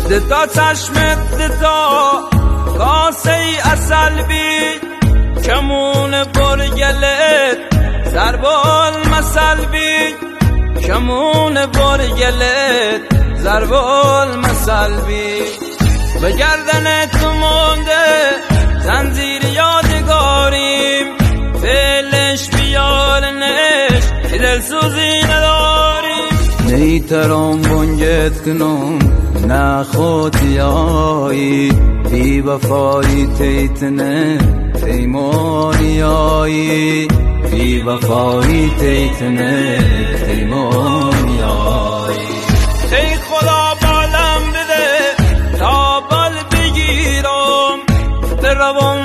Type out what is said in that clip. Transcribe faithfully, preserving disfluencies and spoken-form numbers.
دتا چشمت دتا کاسه ای اصل بی کمون برگلت زربال مسل بی کمون برگلت زربال مسل بی به گردن تو مونده زنجیر یادگاریم فعلش بیارنش دلسوزی نداریم نیترام بنگت کنم نخوتیایی بی وفایی تیتنه پیمانیایی بی وفایی تیتنه پیمانیایی ای خدا بالم بده تا بال بگیرم در روان